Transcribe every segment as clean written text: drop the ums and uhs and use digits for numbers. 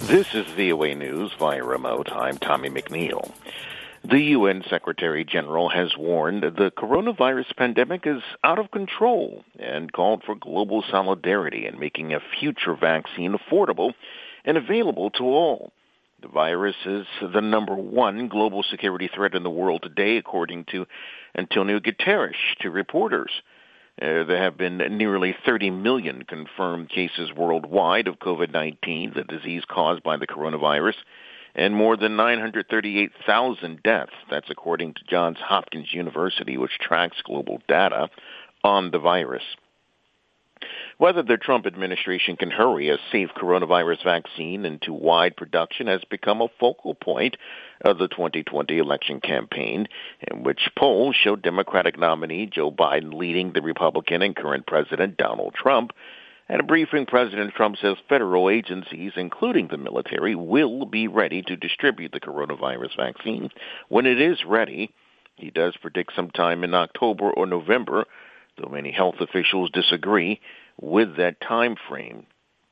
This is VOA News via remote. I'm Tommy McNeil. The UN Secretary General has warned the coronavirus pandemic is out of control and called for global solidarity in making a future vaccine affordable and available to all. The virus is the number one global security threat in the world today, according to Antonio Guterres to reporters. There have been nearly 30 million confirmed cases worldwide of COVID-19, the disease caused by the coronavirus, and more than 938,000 deaths. That's according to Johns Hopkins University, which tracks global data on the virus. Whether the Trump administration can hurry a safe coronavirus vaccine into wide production has become a focal point of the 2020 election campaign, in which polls show Democratic nominee Joe Biden leading the Republican and current President Donald Trump. At a briefing, President Trump says federal agencies, including the military, will be ready to distribute the coronavirus vaccine when it is ready. He does predict sometime in October or November, though many health officials disagree with that time frame.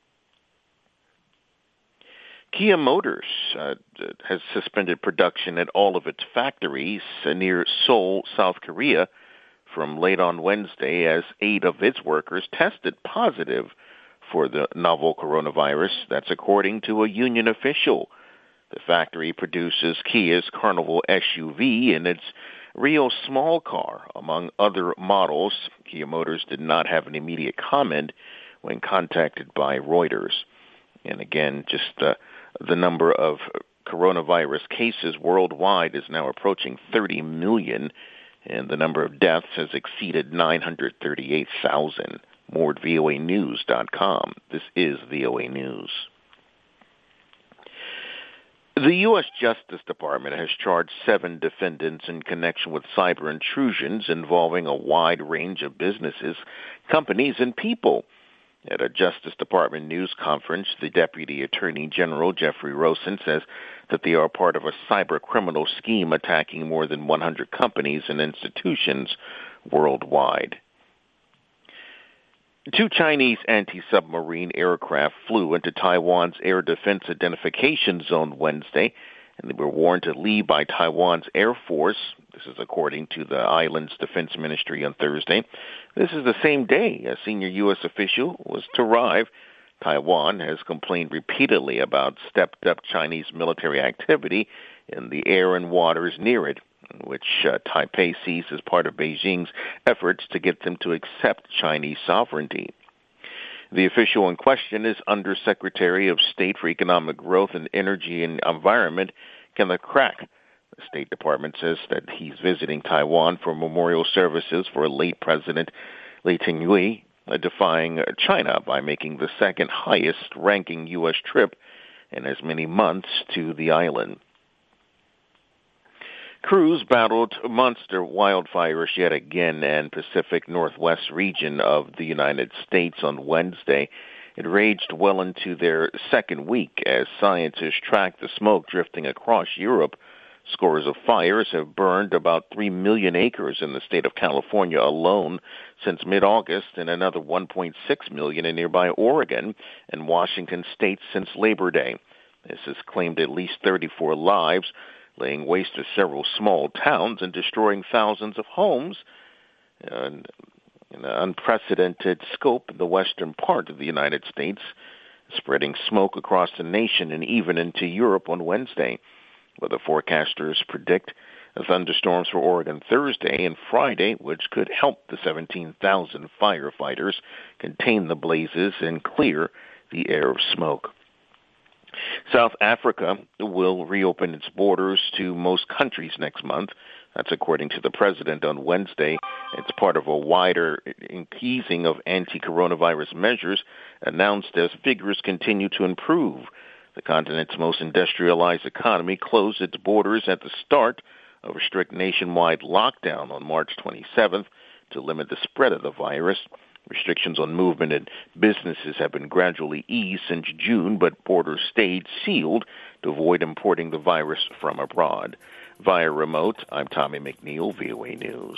Kia Motors has suspended production at all of its factories near Seoul, South Korea, from late on Wednesday as 8 of its workers tested positive for the novel coronavirus. That's according to a union official. The factory produces Kia's Carnival SUV and its Rio small car, among other models. Kia Motors did not have an immediate comment when contacted by Reuters. And again, just the number of coronavirus cases worldwide is now approaching 30 million, and the number of deaths has exceeded 938,000. More at voanews.com. This is VOA News. The U.S. Justice Department has charged 7 defendants in connection with cyber intrusions involving a wide range of businesses, companies, and people. At a Justice Department news conference, the Deputy Attorney General, Jeffrey Rosen, says that they are part of a cyber criminal scheme attacking more than 100 companies and institutions worldwide. 2 Chinese anti-submarine aircraft flew into Taiwan's air defense identification zone Wednesday, and they were warned to leave by Taiwan's Air Force. This is according to the island's defense ministry on Thursday. This is the same day a senior U.S. official was to arrive. Taiwan has complained repeatedly about stepped-up Chinese military activity in the air and waters near it, which Taipei sees as part of Beijing's efforts to get them to accept Chinese sovereignty. The official in question is Undersecretary of State for Economic Growth and Energy and Environment, Kenneth Crack. The State Department says that he's visiting Taiwan for memorial services for late President Lee Teng-hui, defying China by making the second highest-ranking U.S. trip in as many months to the island. Crews battled monster wildfires yet again in Pacific Northwest region of the United States on Wednesday. It raged well into their second week as scientists tracked the smoke drifting across Europe. Scores of fires have burned about 3 million acres in the state of California alone since mid-August, and another 1.6 million in nearby Oregon and Washington states since Labor Day. This has claimed at least 34 lives, laying waste to several small towns and destroying thousands of homes in an unprecedented scope in the western part of the United States, spreading smoke across the nation and even into Europe on Wednesday. Weather forecasters predict thunderstorms for Oregon Thursday and Friday, which could help the 17,000 firefighters contain the blazes and clear the air of smoke. South Africa will reopen its borders to most countries next month. That's according to the president on Wednesday. It's part of a wider easing of anti-coronavirus measures announced as figures continue to improve. The continent's most industrialized economy closed its borders at the start of a strict nationwide lockdown on March 27th to limit the spread of the virus. Restrictions on movement and businesses have been gradually eased since June, but borders stayed sealed to avoid importing the virus from abroad. Via remote, I'm Tommy McNeil, VOA News.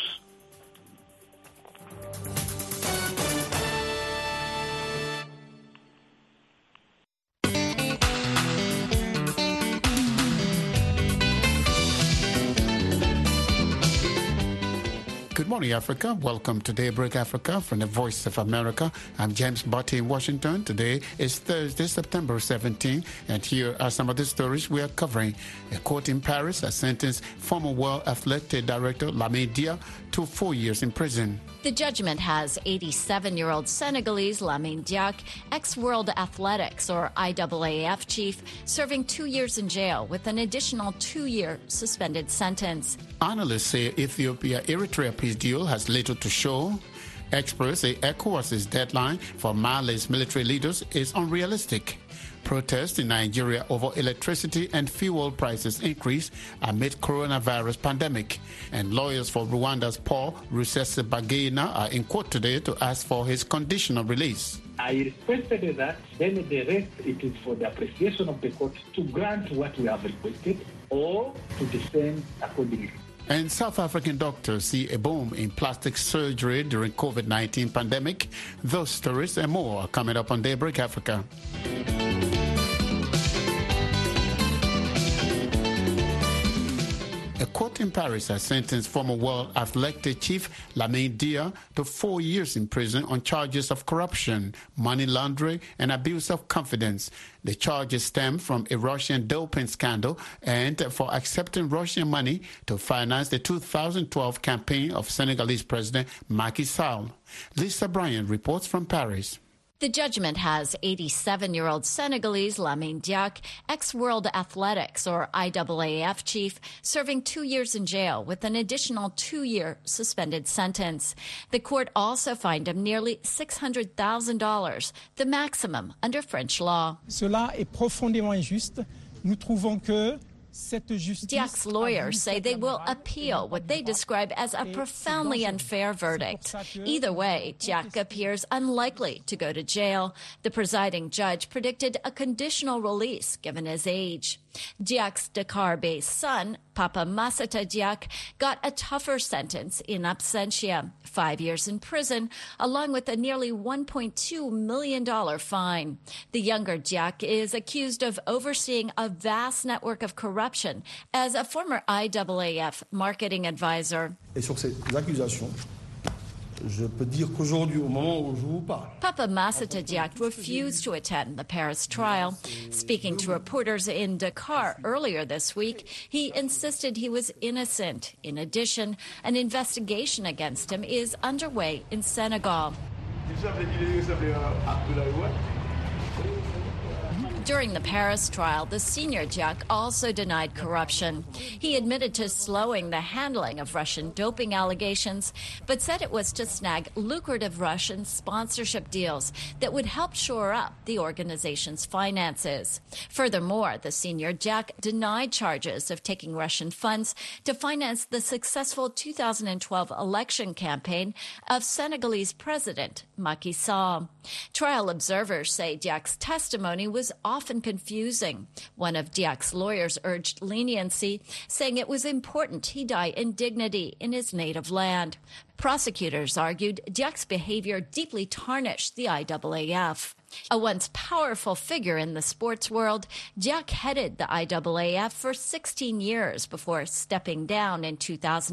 morning, Africa. Welcome to Daybreak Africa from the Voice of America. I'm James Botti in Washington. Today is Thursday, September 17, and here are some of the stories we are covering. A court in Paris has sentenced former World Athletic Director Lamine Dia to 4 years in prison. The judgment has 87-year-old Senegalese Lamine Diack, ex-World Athletics or IAAF chief, serving 2 years in jail with an additional 2-year suspended sentence. Analysts say Ethiopia-Eritrea peace deal has little to show. Experts say ECOWAS's deadline for Mali's military leaders is unrealistic. Protests in Nigeria over electricity and fuel prices increase amid coronavirus pandemic. And lawyers for Rwanda's Paul Rusesabagina are in court today to ask for his conditional release. I requested that, then the rest it is for the appreciation of the court to grant what we have requested or to defend accordingly. And South African doctors see a boom in plastic surgery during COVID-19 pandemic. Those stories and more are coming up on Daybreak Africa. A court in Paris has sentenced former World Athletic chief Lamine Dia to 4 years in prison on charges of corruption, money laundering, and abuse of confidence. The charges stem from a Russian doping scandal and for accepting Russian money to finance the 2012 campaign of Senegalese President Macky Sall. Lisa Bryant reports from Paris. The judgment has 87-year-old Senegalese Lamine Diack, ex-World Athletics or IAAF chief, serving 2 years in jail with an additional 2-year suspended sentence. The court also fined him nearly $600,000, the maximum under French law. Cela est profondément injuste. Nous trouvons que Diack's lawyers say they will appeal what they describe as a profoundly unfair verdict. Either way, Diack appears unlikely to go to jail. The presiding judge predicted a conditional release given his age. Diack's Dakar-based son, Papa Massata Diack, got a tougher sentence in absentia, 5 years in prison, along with a nearly $1.2 million fine. The younger Diack is accused of overseeing a vast network of corruption as a former IAAF marketing advisor. Et sur ces accusations, je peux dire qu'aujourd'hui, au moment où je vous parle, Papa Massata Diack refused to attend the Paris trial. Speaking to reporters in Dakar earlier this week, he insisted he was innocent. In addition, an investigation against him is underway in Senegal. During the Paris trial, the senior Diack also denied corruption. He admitted to slowing the handling of Russian doping allegations, but said it was to snag lucrative Russian sponsorship deals that would help shore up the organization's finances. Furthermore, the senior Diack denied charges of taking Russian funds to finance the successful 2012 election campaign of Senegalese President Macky Sall. Trial observers say Diack's testimony was often confusing. One of Diack's lawyers urged leniency, saying it was important he die in dignity in his native land. Prosecutors argued Diack's behavior deeply tarnished the IAAF. A once powerful figure in the sports world, Diack headed the IAAF for 16 years before stepping down in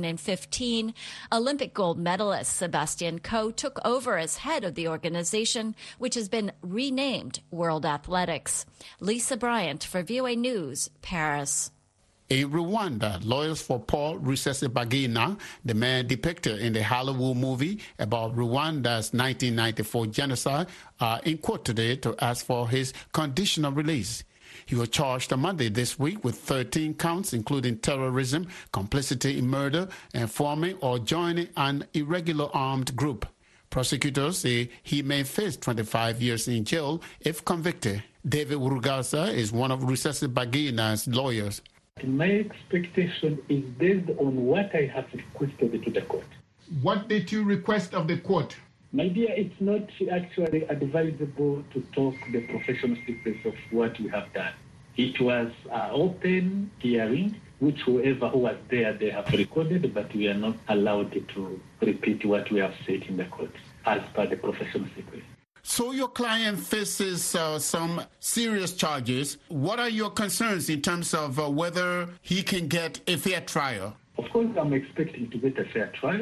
2015. Olympic gold medalist Sébastien Coe took over as head of the organization, which has been renamed World Athletics. Lisa Bryant for VOA News, Paris. In Rwanda, lawyers for Paul Rusesabagina, the man depicted in the Hollywood movie about Rwanda's 1994 genocide, are in court today to ask for his conditional release. He was charged on Monday this week with 13 counts, including terrorism, complicity in murder, and forming or joining an irregular armed group. Prosecutors say he may face 25 years in jail if convicted. David Urugasa is one of Rusesabagina's lawyers. My expectation is based on what I have requested to the court. What did you request of the court? My dear, it's not actually advisable to talk the professional secrets of what we have done. It was an open hearing, which whoever who was there, they have recorded, but we are not allowed to repeat what we have said in the court as per the professional secrets. So your client faces some serious charges. What are your concerns in terms of whether he can get a fair trial? Of course, I'm expecting to get a fair trial.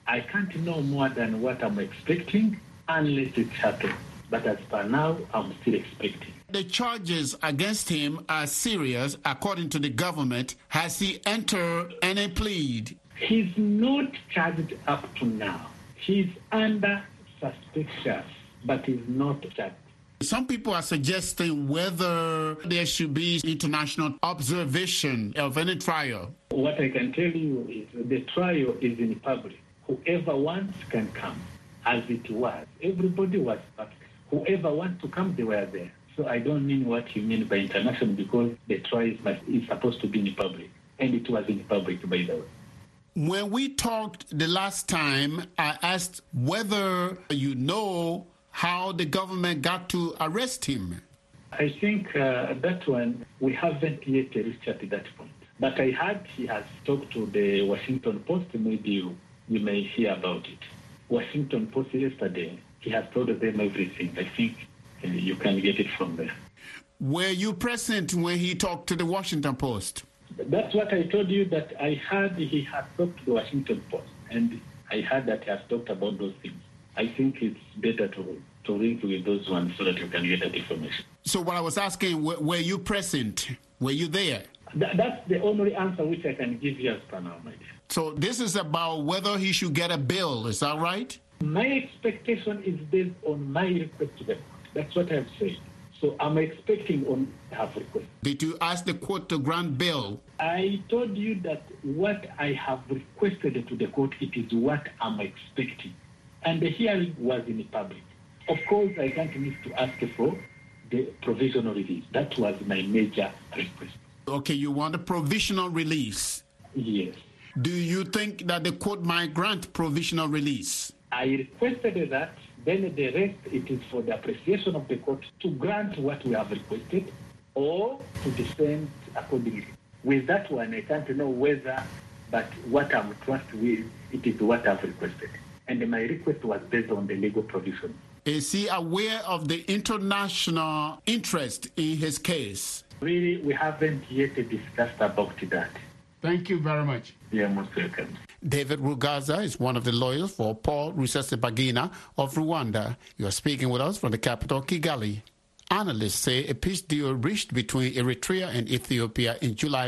I can't know more than what I'm expecting unless it happens. But as per now, I'm still expecting. The charges against him are serious, according to the government. Has he entered any plea? He's not charged up to now. He's under suspicion, but he's not charged. Some people are suggesting whether there should be international observation of any trial. What I can tell you is the trial is in public. Whoever wants can come, as it was. Everybody was back. Whoever wants to come, they were there. So I don't mean what you mean by international, because the trial is supposed to be in public, and it was in public, by the way. When we talked the last time, I asked whether you know how the government got to arrest him. I think that one, we haven't yet reached at that point. But I heard he has talked to the Washington Post. Maybe you may hear about it. Washington Post yesterday, he has told them everything. I think you can get it from there. Were you present when he talked to the Washington Post? That's what I told you, that I heard he has talked to the Washington Post, and I heard that he has talked about those things. I think it's better to link with those ones so that you can get that information. So what I was asking, were you present? Were you there? That's the only answer which I can give you as per now, my dear. So this is about whether he should get a bail, is that right? My expectation is based on my request to the court. That's what I've said. So I'm expecting on have request. Did you ask the court to grant bail? I told you that what I have requested to the court, it is what I'm expecting. And the hearing was in public. Of course, I can't miss to ask for the provisional release. That was my major request. Okay, you want a provisional release? Yes. Do you think that the court might grant provisional release? I requested that. Then the rest, it is for the appreciation of the court to grant what we have requested or to defend accordingly. With that one, I can't know whether, but what I'm trusted with, it is what I've requested. And my request was based on the legal provision. Is he aware of the international interest in his case? Really, we haven't yet discussed about that. Thank you very much. You're most welcome. David Rugaza is one of the lawyers for Paul Rusesabagina of Rwanda. You are speaking with us from the capital, Kigali. Analysts say a peace deal reached between Eritrea and Ethiopia in July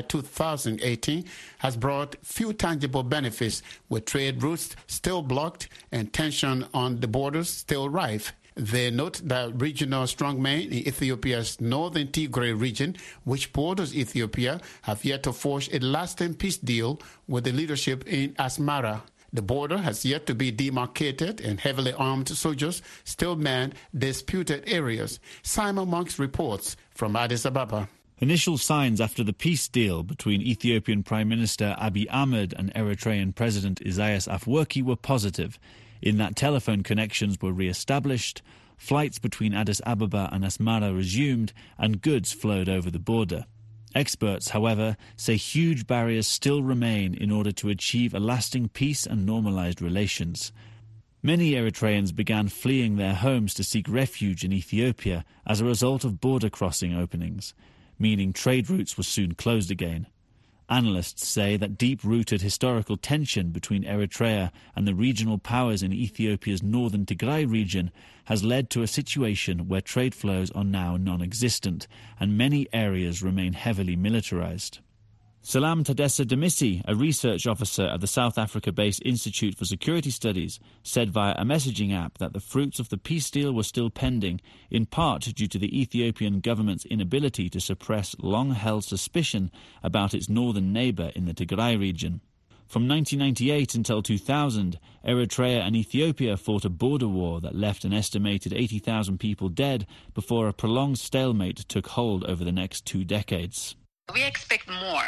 2018 has brought few tangible benefits, with trade routes still blocked and tension on the borders still rife. They note that regional strongmen in Ethiopia's northern Tigray region, which borders Ethiopia, have yet to forge a lasting peace deal with the leadership in Asmara. The border has yet to be demarcated, and heavily armed soldiers still man disputed areas. Simon Monks reports from Addis Ababa. Initial signs after the peace deal between Ethiopian Prime Minister Abiy Ahmed and Eritrean President Isaias Afwerki were positive, in that telephone connections were re-established, flights between Addis Ababa and Asmara resumed, and goods flowed over the border. Experts, however, say huge barriers still remain in order to achieve a lasting peace and normalized relations. Many Eritreans began fleeing their homes to seek refuge in Ethiopia as a result of border crossing openings, meaning trade routes were soon closed again. Analysts say that deep-rooted historical tension between Eritrea and the regional powers in Ethiopia's northern Tigray region has led to a situation where trade flows are now non-existent, and many areas remain heavily militarized. Salam Tadessa Demisi, a research officer at the South Africa-based Institute for Security Studies, said via a messaging app that the fruits of the peace deal were still pending, in part due to the Ethiopian government's inability to suppress long-held suspicion about its northern neighbour in the Tigray region. From 1998 until 2000, Eritrea and Ethiopia fought a border war that left an estimated 80,000 people dead before a prolonged stalemate took hold over the next 2 decades. We expect more,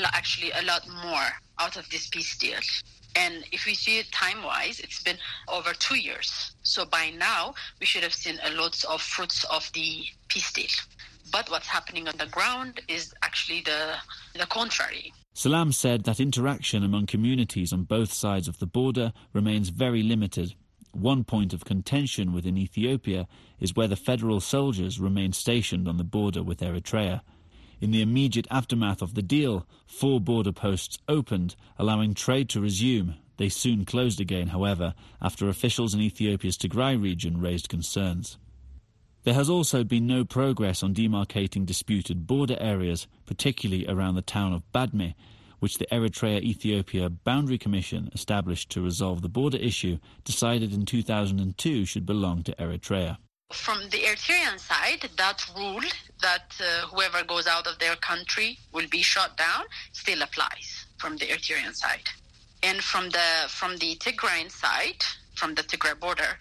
a lot more out of this peace deal. And if we see it time-wise, it's been over 2 years. So by now, we should have seen a lot of fruits of the peace deal. But what's happening on the ground is actually the contrary. Salam said that interaction among communities on both sides of the border remains very limited. One point of contention within Ethiopia is where the federal soldiers remain stationed on the border with Eritrea. In the immediate aftermath of the deal, 4 border posts opened, allowing trade to resume, They soon closed again, however, after officials in Ethiopia's Tigray region raised concerns. There has also been no progress on demarcating disputed border areas, particularly around the town of Badme, which the Eritrea-Ethiopia Boundary Commission, established to resolve the border issue, decided in 2002 should belong to Eritrea. From the Eritrean side, that rule that whoever goes out of their country will be shot down still applies from the Eritrean side. And from the Tigrayan side, from the Tigray border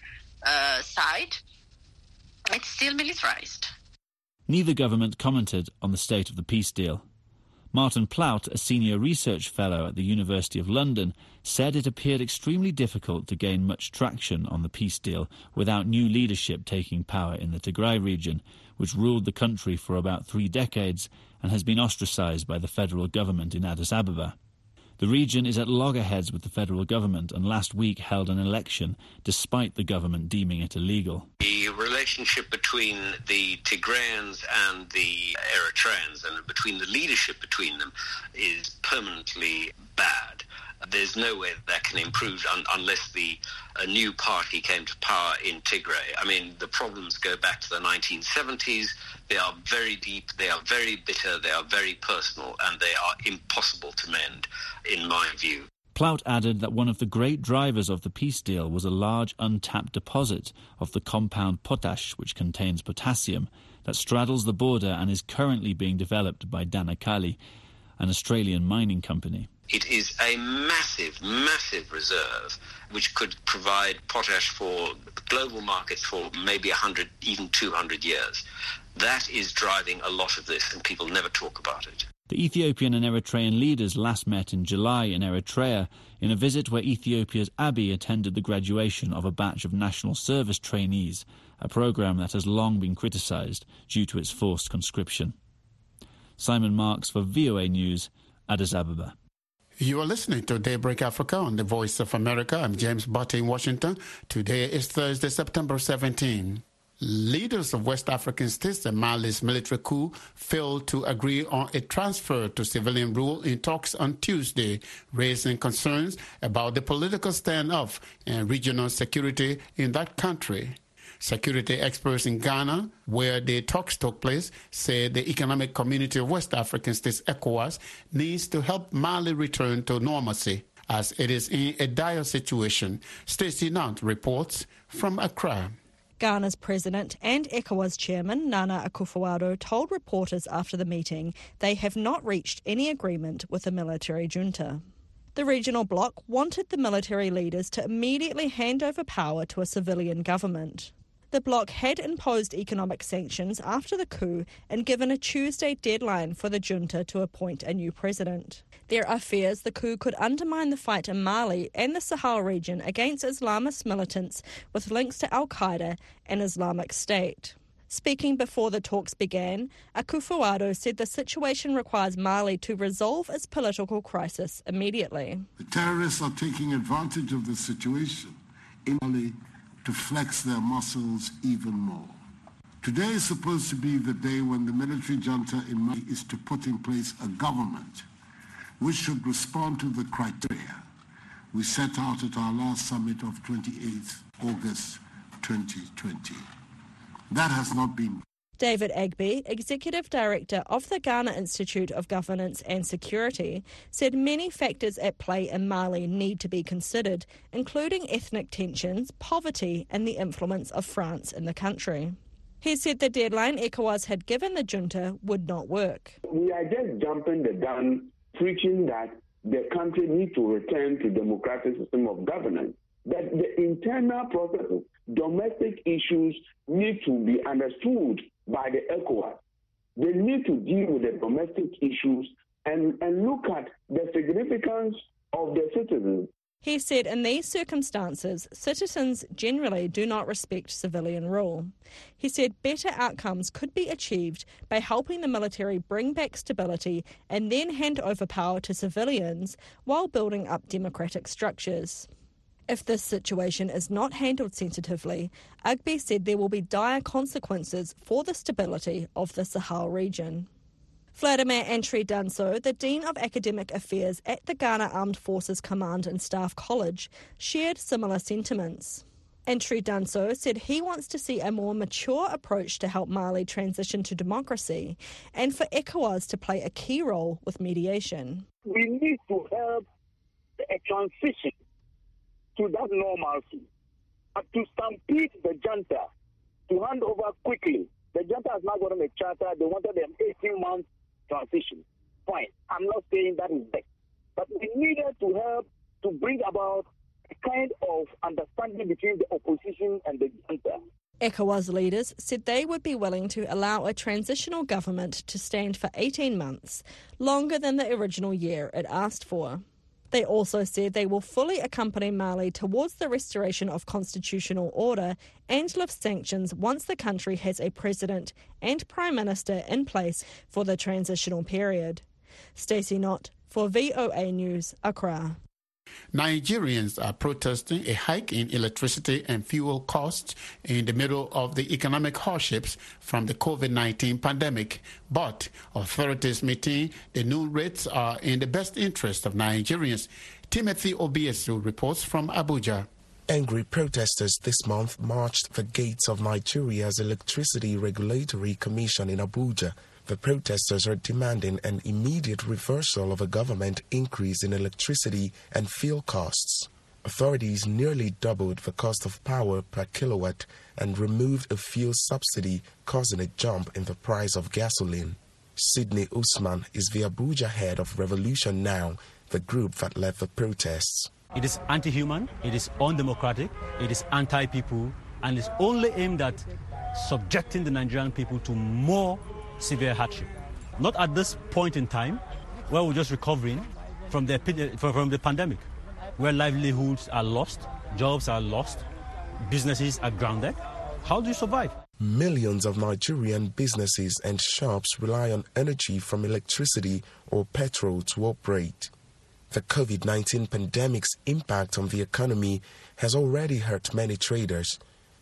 side, it's still militarized. Neither government commented on the state of the peace deal. Martin Plaut, a senior research fellow at the University of London, said it appeared extremely difficult to gain much traction on the peace deal without new leadership taking power in the Tigray region, which ruled the country for about 3 decades and has been ostracized by the federal government in Addis Ababa. The region is at loggerheads with the federal government and last week held an election despite the government deeming it illegal. The relationship between the Tigrayans and the Eritreans and between the leadership between them is permanently bad. There's no way that can improve unless a new party came to power in Tigray. I mean, the problems go back to the 1970s. They are very deep, they are very bitter, they are very personal, and they are impossible to mend, in my view. Plaut added that one of the great drivers of the peace deal was a large untapped deposit of the compound potash, which contains potassium, that straddles the border and is currently being developed by Danakali, an Australian mining company. It is a massive, massive reserve which could provide potash for global markets for maybe 100, even 200 years. That is driving a lot of this, and people never talk about it. The Ethiopian and Eritrean leaders last met in July in Eritrea in a visit where Ethiopia's Abiy attended the graduation of a batch of national service trainees, a program that has long been criticised due to its forced conscription. Simon Marks for VOA News, Addis Ababa. You are listening to Daybreak Africa on the Voice of America. I'm James Butte in Washington. Today is Thursday, September 17. Leaders of West African states and Mali's military coup failed to agree on a transfer to civilian rule in talks on Tuesday, raising concerns about the political standoff and regional security in that country. Security experts in Ghana, where the talks took place, say the Economic Community of West African States, ECOWAS, needs to help Mali return to normalcy, as it is in a dire situation. Stacey Nant reports from Accra. Ghana's president and ECOWAS chairman, Nana Akufo-Addo, told reporters after the meeting they have not reached any agreement with the military junta. The regional bloc wanted the military leaders to immediately hand over power to a civilian government. The bloc had imposed economic sanctions after the coup and given a Tuesday deadline for the junta to appoint a new president. There are fears the coup could undermine the fight in Mali and the Sahel region against Islamist militants with links to al-Qaeda and Islamic State. Speaking before the talks began, Akufo-Addo said the situation requires Mali to resolve its political crisis immediately. The terrorists are taking advantage of the situation in Mali to flex their muscles even more. Today is supposed to be the day when the military junta in Mali is to put in place a government which should respond to the criteria we set out at our last summit of 28th August 2020. That has not been. David Agbe, Executive Director of the Ghana Institute of Governance and Security, said many factors at play in Mali need to be considered, including ethnic tensions, poverty and the influence of France in the country. He said the deadline ECOWAS had given the junta would not work. We are just jumping the gun, preaching that the country needs to return to democratic system of governance. That the internal processes, domestic issues need to be understood by the ECOWAS. They need to deal with the domestic issues and look at the significance of the citizens. He said in these circumstances, citizens generally do not respect civilian rule. He said better outcomes could be achieved by helping the military bring back stability and then hand over power to civilians while building up democratic structures. If this situation is not handled sensitively, Agbe said there will be dire consequences for the stability of the Sahel region. Vladimir Antwi-Danso, the Dean of Academic Affairs at the Ghana Armed Forces Command and Staff College, shared similar sentiments. Antwi-Danso said he wants to see a more mature approach to help Mali transition to democracy and for ECOWAS to play a key role with mediation. We need to help a transition to that normalcy, to stampede the junta, to hand over quickly. The junta has now gotten a charter. They wanted an 18-month transition. Fine. I'm not saying that is best. But we needed to help to bring about a kind of understanding between the opposition and the junta. ECOWAS leaders said they would be willing to allow a transitional government to stand for 18 months, longer than the original year it asked for. They also said they will fully accompany Mali towards the restoration of constitutional order and lift sanctions once the country has a president and prime minister in place for the transitional period. Stacey Knott for VOA News, Accra. Nigerians are protesting a hike in electricity and fuel costs in the middle of the economic hardships from the COVID-19 pandemic. But authorities maintain the new rates are in the best interest of Nigerians. Timothy Obiesu reports from Abuja. Angry protesters this month marched the gates of Nigeria's Electricity Regulatory Commission in Abuja. The protesters are demanding an immediate reversal of a government increase in electricity and fuel costs. Authorities nearly doubled the cost of power per kilowatt and removed a fuel subsidy, causing a jump in the price of gasoline. Sidney Usman is the Abuja head of Revolution Now, the group that led the protests. It is anti-human, it is undemocratic, it is anti-people, and it's only aimed at subjecting the Nigerian people to more severe hardship. Not at this point in time where we're just recovering from the pandemic, where livelihoods are lost, jobs are lost, businesses are grounded. How do you survive? Millions of Nigerian businesses and shops rely on energy from electricity or petrol to operate. The COVID-19 pandemic's impact on the economy has already hurt many traders.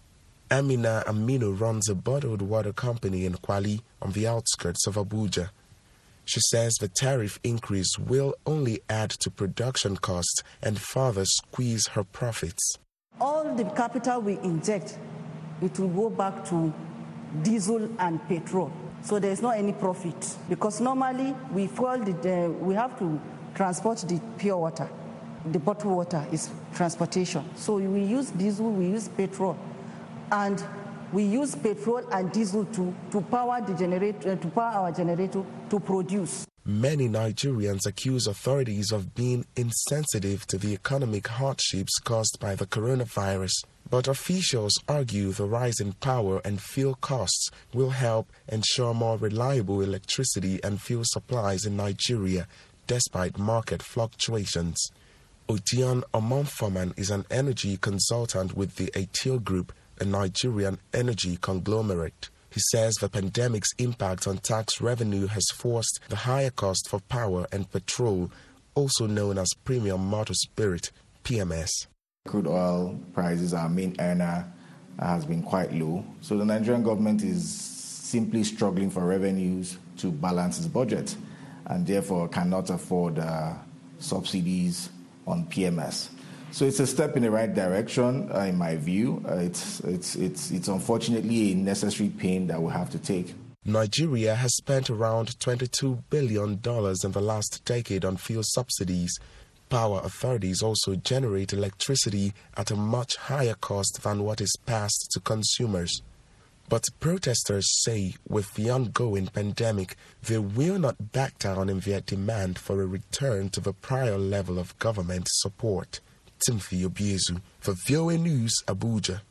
Amina Aminu runs a bottled water company in Kwali on the outskirts of Abuja. She says the tariff increase will only add to production costs and further squeeze her profits. All the capital we inject, it will go back to diesel and petrol. So there's not any profit because normally we have to transport the pure water. The bottled water is transportation. So we use diesel, we use petrol. And we use petrol and diesel to power the generator, to power our generator to produce. Many Nigerians accuse authorities of being insensitive to the economic hardships caused by the coronavirus. But officials argue the rise in power and fuel costs will help ensure more reliable electricity and fuel supplies in Nigeria, despite market fluctuations. Odion Omonfoman is an energy consultant with the ATIL Group, a Nigerian energy conglomerate. He says the pandemic's impact on tax revenue has forced the higher cost for power and petrol, also known as premium motor spirit, PMS. Crude oil prices, our main earner, has been quite low. So the Nigerian government is simply struggling for revenues to balance its budget and therefore cannot afford subsidies on PMS. So it's a step in the right direction, in my view. It's unfortunately a necessary pain that we'll have to take. Nigeria has spent around $22 billion in the last decade on fuel subsidies. Power authorities also generate electricity at a much higher cost than what is passed to consumers. But protesters say with the ongoing pandemic, they will not back down in their demand for a return to the prior level of government support. Timothy Obiesu for VOA News, Abuja.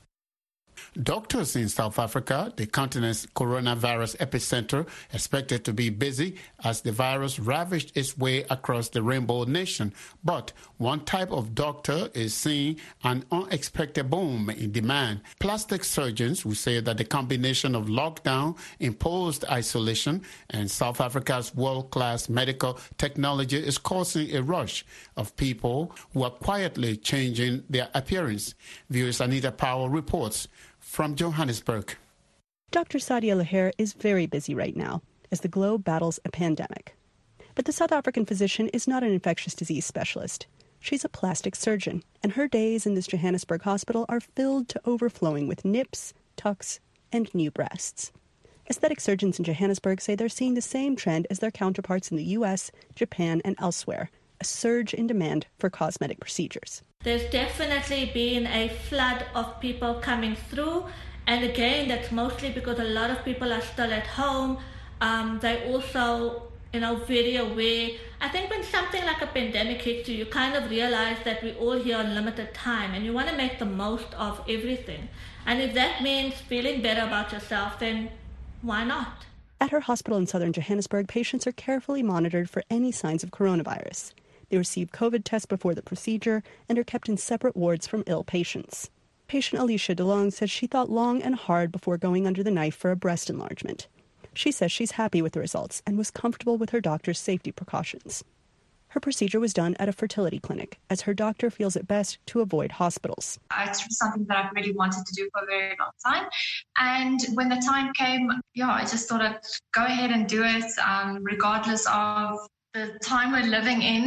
Doctors in South Africa, the continent's coronavirus epicenter, expected to be busy as the virus ravaged its way across the Rainbow Nation. But one type of doctor is seeing an unexpected boom in demand. Plastic surgeons who say that the combination of lockdown, imposed isolation, and South Africa's world-class medical technology is causing a rush of people who are quietly changing their appearance. Viewers Anita Powell reports from Johannesburg. Dr. Sadia Laher is very busy right now. as the globe battles a pandemic. But the South African physician is not an infectious disease specialist. She's a plastic surgeon, and her days in this Johannesburg hospital are filled to overflowing with nips, tucks, and new breasts. Aesthetic surgeons in Johannesburg say they're seeing the same trend as their counterparts in the U.S., Japan, and elsewhere, a surge in demand for cosmetic procedures. There's definitely been a flood of people coming through, and again, that's mostly because a lot of people are still at home. They also, very aware. I think when something like a pandemic hits you, you kind of realize that we're all here on limited time, and you want to make the most of everything. And if that means feeling better about yourself, then why not? At her hospital in southern Johannesburg, patients are carefully monitored for any signs of coronavirus. They receive COVID tests before the procedure and are kept in separate wards from ill patients. Patient Alicia DeLong says she thought long and hard before going under the knife for a breast enlargement. She says she's happy with the results and was comfortable with her doctor's safety precautions. Her procedure was done at a fertility clinic, as her doctor feels it best to avoid hospitals. It's something that I've really wanted to do for a very long time. And when the time came, I just thought I'd go ahead and do it, regardless of the time we're living in.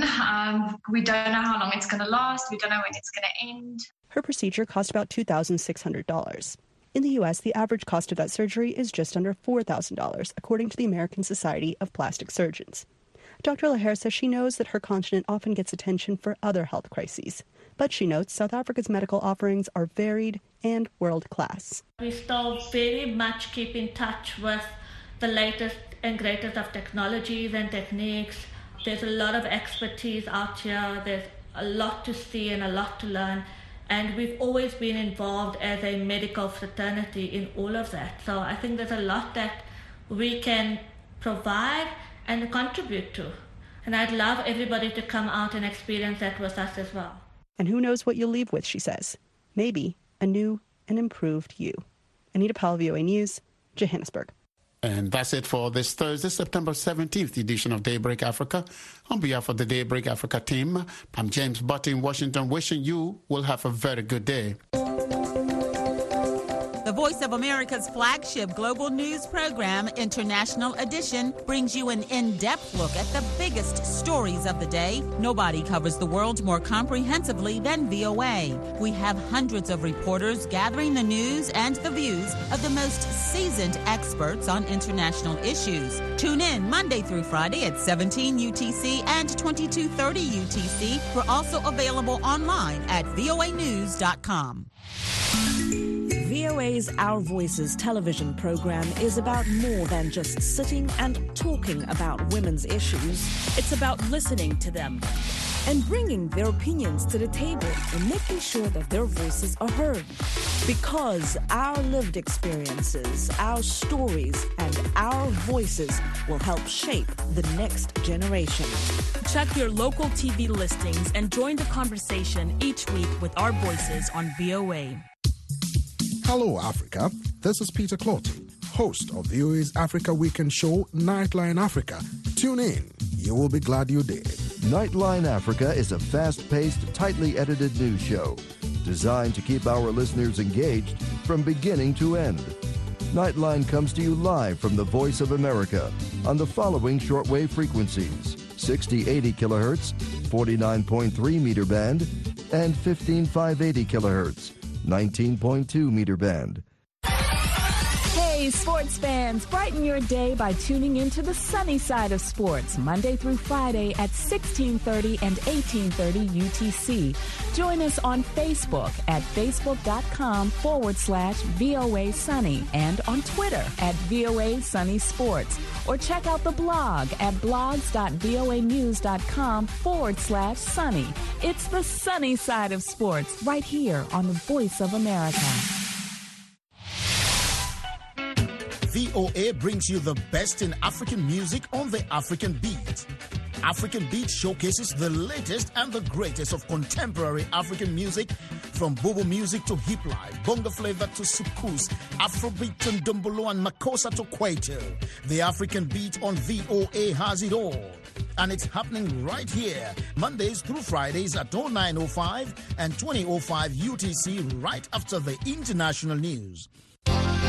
We don't know how long it's going to last. We don't know when it's going to end. Her procedure cost about $2,600. In the U.S., the average cost of that surgery is just under $4,000, according to the American Society of Plastic Surgeons. Dr. Laher says she knows that her continent often gets attention for other health crises, but she notes South Africa's medical offerings are varied and world-class. We still very much keep in touch with the latest and greatest of technologies and techniques. There's a lot of expertise out here. There's a lot to see and a lot to learn. And we've always been involved as a medical fraternity in all of that. So I think there's a lot that we can provide and contribute to. And I'd love everybody to come out and experience that with us as well. And who knows what you'll leave with, she says. Maybe a new and improved you. Anita Powell, VOA News, Johannesburg. And that's it for this Thursday, September 17th edition of Daybreak Africa. On behalf of the Daybreak Africa team, I'm James Butt in Washington, wishing you will have a very good day. The Voice of America's flagship global news program, International Edition, brings you an in-depth look at the biggest stories of the day. Nobody covers the world more comprehensively than VOA. We have hundreds of reporters gathering the news and the views of the most seasoned experts on international issues. Tune in Monday through Friday at 17 UTC and 2230 UTC. We're also available online at voanews.com. VOA's Our Voices television program is about more than just sitting and talking about women's issues. It's about listening to them and bringing their opinions to the table and making sure that their voices are heard. Because our lived experiences, our stories, and our voices will help shape the next generation. Check your local TV listings and join the conversation each week with our voices on VOA. Hello, Africa. This is Peter Clotty, host of VOA's Africa Weekend show, Nightline Africa. Tune in. You will be glad you did. Nightline Africa is a fast-paced, tightly edited news show designed to keep our listeners engaged from beginning to end. Nightline comes to you live from the Voice of America on the following shortwave frequencies: 6080 kilohertz, 49.3 meter band, and 15580 kilohertz. 19.2 meter band. Hey, sports fans, brighten your day by tuning into the sunny side of sports, Monday through Friday at 1630 and 1830 UTC. Join us on Facebook at facebook.com/VOA Sunny and on Twitter at VOA Sunny Sports. Or check out the blog at blogs.voanews.com/sunny. It's the sunny side of sports right here on the Voice of America. VOA brings you the best in African music on the African Beat. African Beat showcases the latest and the greatest of contemporary African music, from Bobo music to hip life, bongo flavor to soukous, Afrobeat and Dumbolo and Makossa to Kwaito. The African Beat on VOA has it all. And it's happening right here, Mondays through Fridays at 09:05 and 20:05 UTC, right after the international news.